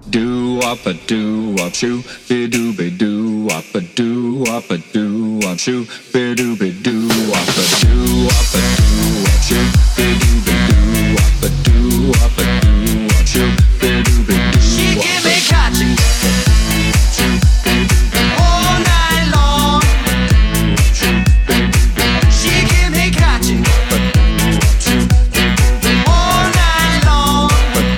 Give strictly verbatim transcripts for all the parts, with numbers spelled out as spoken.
Do up a do up shoo, be do be do up a do up a do up shoo, be do be do up a do up a do up shoo, be do be do up a do up a do up shoo, be do be do. She give me catching all night long. She give me catching all night long.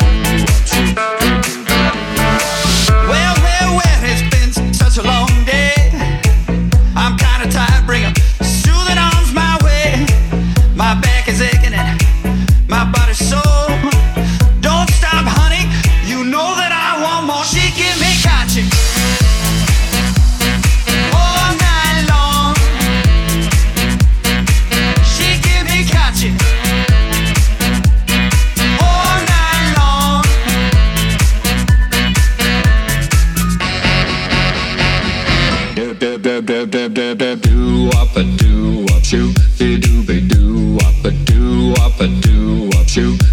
Well, well, well, it's been such a long day. I'm kinda tired, bring 'em soothing arms my way. My back is aching and my body's sore. Don't stop, honey, you know that I want more. She give me catching all night long. She give me catching all night long. Do do do do do do do do up a do up shoo, be do be do up a do up a do up shoo.